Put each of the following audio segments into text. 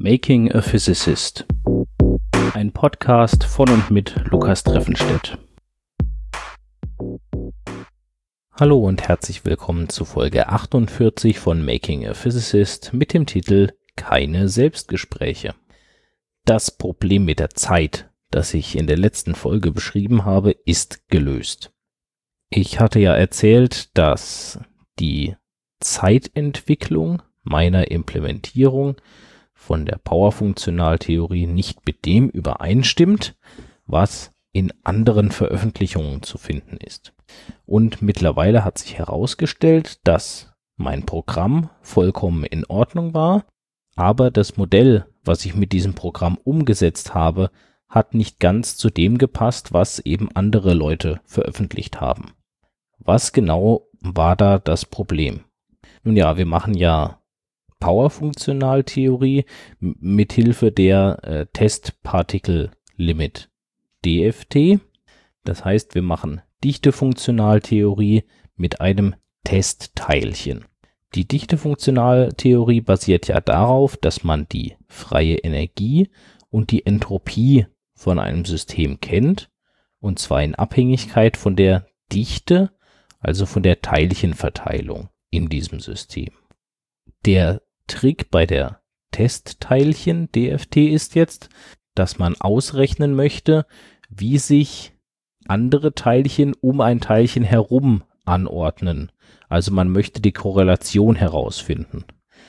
Making a Physicist. Ein Podcast von und mit Lukas Treffenstedt. Hallo und herzlich willkommen zu Folge 48 von Making a Physicist mit dem Titel Keine Selbstgespräche. Das Problem mit der Zeit, das ich in der letzten Folge beschrieben habe, ist gelöst. Ich hatte ja erzählt, dass die Zeitentwicklung meiner Implementierung von der Powerfunktionaltheorie nicht mit dem übereinstimmt, was in anderen Veröffentlichungen zu finden ist. Und mittlerweile hat sich herausgestellt, dass mein Programm vollkommen in Ordnung war, aber das Modell, was ich mit diesem Programm umgesetzt habe, hat nicht ganz zu dem gepasst, was eben andere Leute veröffentlicht haben. Was genau war da das Problem? Nun ja, wir machen ja Powerfunktionaltheorie mit Hilfe der Test-Particle-Limit DFT. Das heißt, wir machen Dichtefunktionaltheorie mit einem Testteilchen. Die Dichtefunktionaltheorie basiert ja darauf, dass man die freie Energie und die Entropie von einem System kennt, und zwar in Abhängigkeit von der Dichte, also von der Teilchenverteilung in diesem System. Der Trick bei der Testteilchen DFT ist jetzt, dass man ausrechnen möchte, wie sich andere Teilchen um ein Teilchen herum anordnen. Also man möchte die Korrelation herausfinden.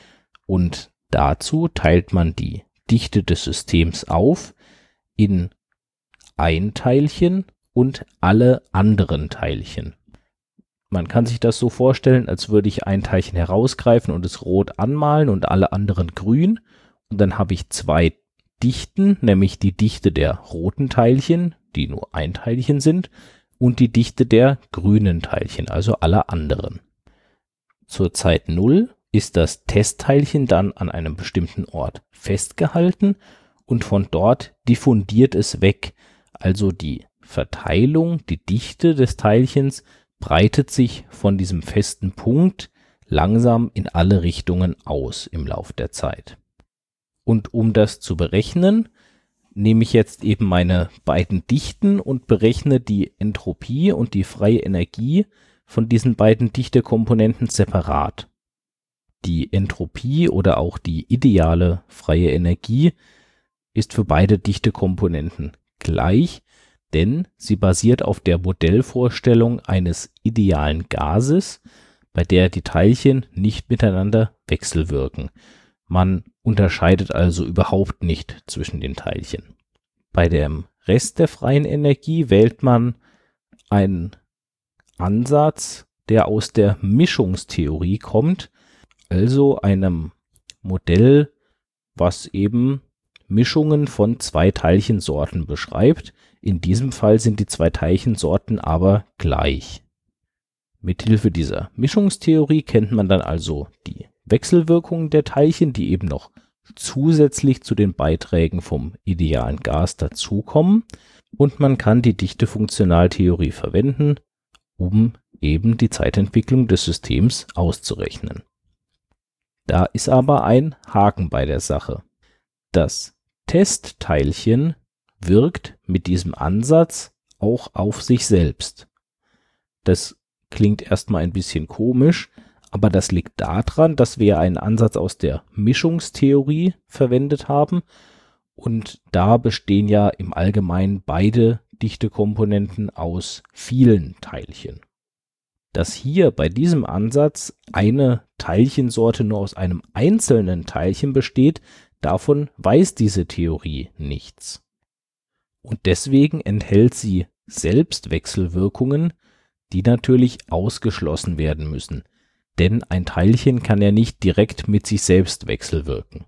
Und dazu teilt man die Dichte des Systems auf in ein Teilchen und alle anderen Teilchen. Man kann sich das so vorstellen, als würde ich ein Teilchen herausgreifen und es rot anmalen und alle anderen grün. Und dann habe ich zwei Dichten, nämlich die Dichte der roten Teilchen, die nur ein Teilchen sind, und die Dichte der grünen Teilchen, also aller anderen. Zur Zeit 0 ist das Testteilchen dann an einem bestimmten Ort festgehalten und von dort diffundiert es weg. Also die Verteilung, die Dichte des Teilchens breitet sich von diesem festen Punkt langsam in alle Richtungen aus im Lauf der Zeit. Und um das zu berechnen, nehme ich jetzt eben meine beiden Dichten und berechne die Entropie und die freie Energie von diesen beiden Dichtekomponenten separat. Die Entropie oder auch die ideale freie Energie ist für beide Dichtekomponenten gleich, denn sie basiert auf der Modellvorstellung eines idealen Gases, bei der die Teilchen nicht miteinander wechselwirken. Man unterscheidet also überhaupt nicht zwischen den Teilchen. Bei dem Rest der freien Energie wählt man einen Ansatz, der aus der Mischungstheorie kommt, also einem Modell, was eben Mischungen von zwei Teilchensorten beschreibt. In diesem Fall sind die zwei Teilchensorten aber gleich. Mithilfe dieser Mischungstheorie kennt man dann also die Wechselwirkungen der Teilchen, die eben noch zusätzlich zu den Beiträgen vom idealen Gas dazukommen, und man kann die Dichtefunktionaltheorie verwenden, um eben die Zeitentwicklung des Systems auszurechnen. Da ist aber ein Haken bei der Sache. Das Testteilchen wirkt mit diesem Ansatz auch auf sich selbst. Das klingt erstmal ein bisschen komisch, aber das liegt daran, dass wir einen Ansatz aus der Mischungstheorie verwendet haben, und da bestehen ja im Allgemeinen beide Dichtekomponenten aus vielen Teilchen. Dass hier bei diesem Ansatz eine Teilchensorte nur aus einem einzelnen Teilchen besteht, davon weiß diese Theorie nichts. Und deswegen enthält sie Selbstwechselwirkungen, die natürlich ausgeschlossen werden müssen. Denn ein Teilchen kann ja nicht direkt mit sich selbst wechselwirken.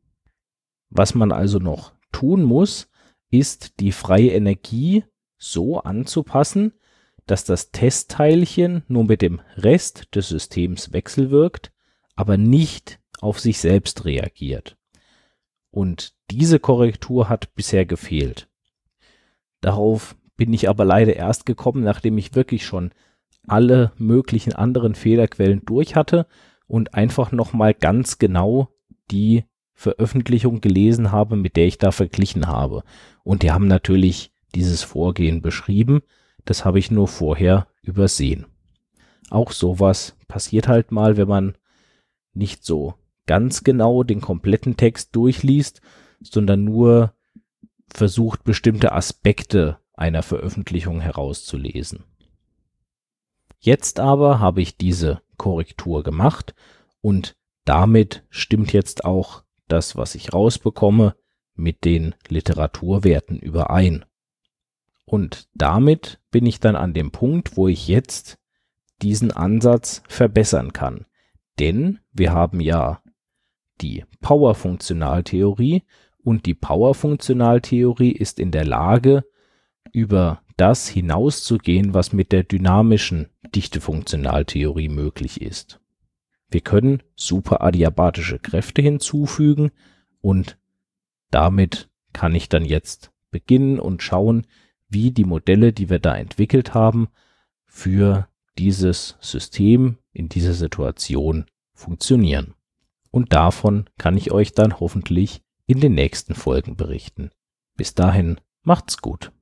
Was man also noch tun muss, ist die freie Energie so anzupassen, dass das Testteilchen nur mit dem Rest des Systems wechselwirkt, aber nicht auf sich selbst reagiert. Und diese Korrektur hat bisher gefehlt. Darauf bin ich aber leider erst gekommen, nachdem ich wirklich schon alle möglichen anderen Fehlerquellen durch hatte und einfach nochmal ganz genau die Veröffentlichung gelesen habe, mit der ich da verglichen habe. Und die haben natürlich dieses Vorgehen beschrieben. Das habe ich nur vorher übersehen. Auch sowas passiert halt mal, wenn man nicht so ganz genau den kompletten Text durchliest, sondern nur versucht, bestimmte Aspekte einer Veröffentlichung herauszulesen. Jetzt aber habe ich diese Korrektur gemacht und damit stimmt jetzt auch das, was ich rausbekomme, mit den Literaturwerten überein. Und damit bin ich dann an dem Punkt, wo ich jetzt diesen Ansatz verbessern kann. Denn wir haben ja die Power-Funktionaltheorie und die Power-Funktionaltheorie ist in der Lage, über das hinauszugehen, was mit der dynamischen Dichtefunktionaltheorie möglich ist. Wir können superadiabatische Kräfte hinzufügen und damit kann ich dann jetzt beginnen und schauen, wie die Modelle, die wir da entwickelt haben, für dieses System in dieser Situation funktionieren. Und davon kann ich euch dann hoffentlich in den nächsten Folgen berichten. Bis dahin, macht's gut.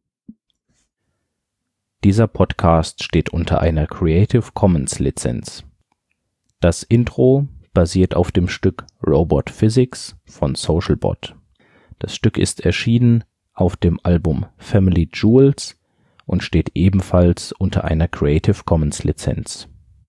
Dieser Podcast steht unter einer Creative Commons Lizenz. Das Intro basiert auf dem Stück Robot Physics von Socialbot. Das Stück ist erschienen auf dem Album Family Jewels und steht ebenfalls unter einer Creative Commons Lizenz.